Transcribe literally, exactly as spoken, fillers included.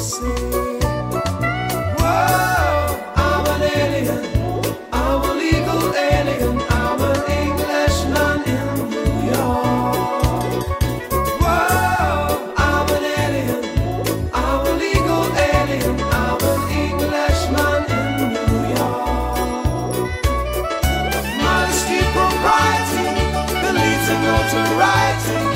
say, whoa, I'm an alien, I'm a legal alien, I'm an Englishman in New York. Whoa, I'm an alien, I'm a legal alien, I'm an Englishman in New York. Modesty, propriety, beliefs and notoriety.